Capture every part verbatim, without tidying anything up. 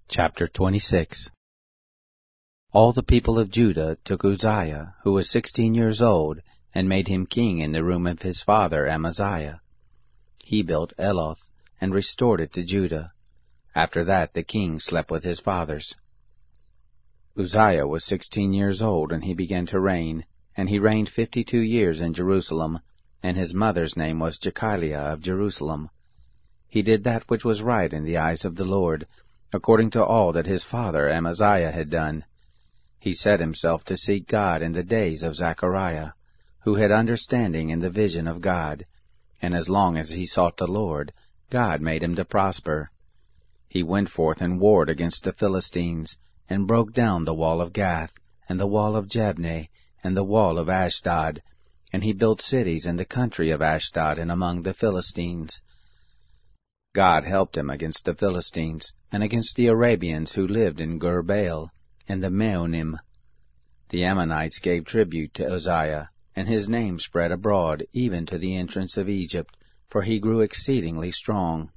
Chapter twenty-six. All the people of Judah took Uzziah, who was sixteen years old, and made him king in the room of his father Amaziah. He built Eloth, and restored it to Judah. After that the king slept with his fathers. Uzziah was sixteen years old, and he began to reign, and he reigned fifty-two years in Jerusalem, and his mother's name was Jechiliah of Jerusalem. He did that which was right in the eyes of the Lord, according to all that his father Amaziah had done. He set himself to seek God in the days of Zechariah, who had understanding in the vision of God, and as long as he sought the Lord, God made him to prosper. He went forth and warred against the Philistines, and broke down the wall of Gath, and the wall of Jabneh, and the wall of Ashdod, and he built cities in the country of Ashdod and among the Philistines. God helped him against the Philistines, and against the Arabians who lived in Gur-baal, and the Meonim. The Ammonites gave tribute to Uzziah, and his name spread abroad, even to the entrance of Egypt, for he grew exceedingly strong.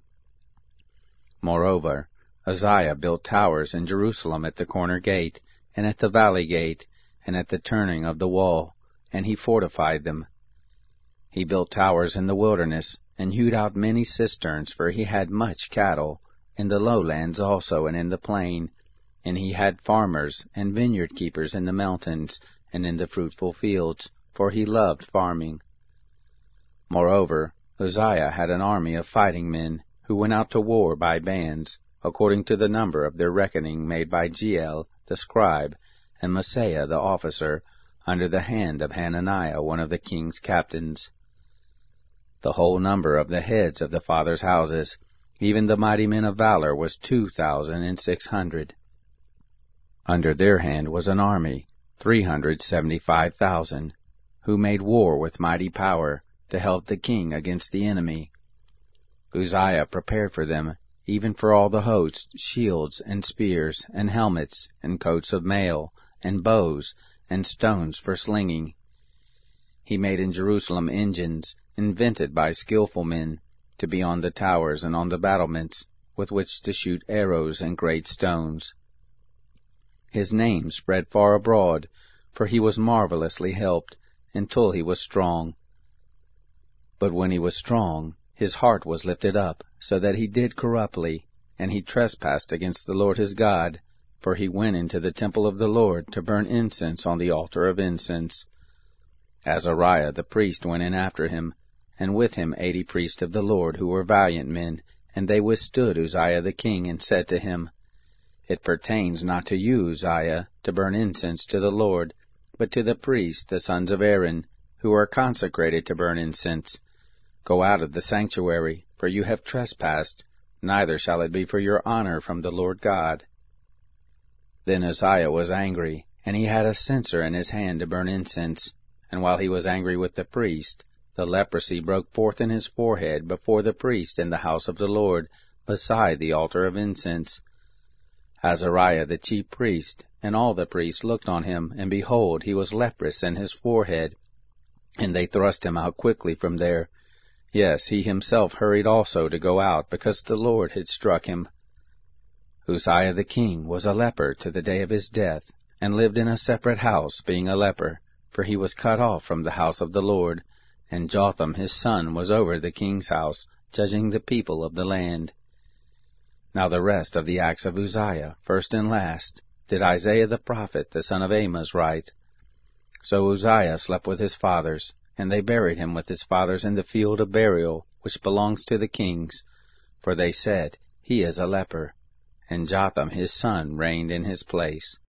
Moreover, Uzziah built towers in Jerusalem at the corner gate, and at the valley gate, and at the turning of the wall, and he fortified them. He built towers in the wilderness, and hewed out many cisterns, for he had much cattle, in the lowlands also and in the plain, and he had farmers and vineyard keepers in the mountains, and in the fruitful fields, for he loved farming. Moreover, Uzziah had an army of fighting men, who went out to war by bands, according to the number of their reckoning made by Jeiel the scribe, and Maaseiah the officer, under the hand of Hananiah one of the king's captains. The whole number of the heads of the fathers' houses, even the mighty men of valor, was two thousand and six hundred. Under their hand was an army, three hundred seventy-five thousand, who made war with mighty power, to help the king against the enemy. Uzziah prepared for them, even for all the host, shields, and spears, and helmets, and coats of mail, and bows, and stones for slinging. He made in Jerusalem engines, invented by skillful men, to be on the towers and on the battlements, with which to shoot arrows and great stones. His name spread far abroad, for he was marvelously helped, until he was strong. But when he was strong, his heart was lifted up, so that he did corruptly, and he trespassed against the Lord his God, for he went into the temple of the Lord to burn incense on the altar of incense. Azariah the priest went in after him, and with him eighty priests of the Lord, who were valiant men, and they withstood Uzziah the king, and said to him, It pertains not to you, Uzziah, to burn incense to the Lord, but to the priests, the sons of Aaron, who are consecrated to burn incense. Go out of the sanctuary, for you have trespassed, neither shall it be for your honor from the Lord God. Then Uzziah was angry, and he had a censer in his hand to burn incense. And while he was angry with the priest, the leprosy broke forth in his forehead before the priest in the house of the Lord, beside the altar of incense. Azariah the chief priest, and all the priests looked on him, and behold, he was leprous in his forehead. And they thrust him out quickly from there. Yes, he himself hurried also to go out, because the Lord had struck him. Uzziah the king was a leper to the day of his death, and lived in a separate house, being a leper, for he was cut off from the house of the Lord, and Jotham his son was over the king's house, judging the people of the land. Now the rest of the acts of Uzziah, first and last, did Isaiah the prophet, the son of Amoz, write. So Uzziah slept with his fathers, and they buried him with his fathers in the field of burial, which belongs to the kings, for they said, He is a leper. And Jotham his son reigned in his place.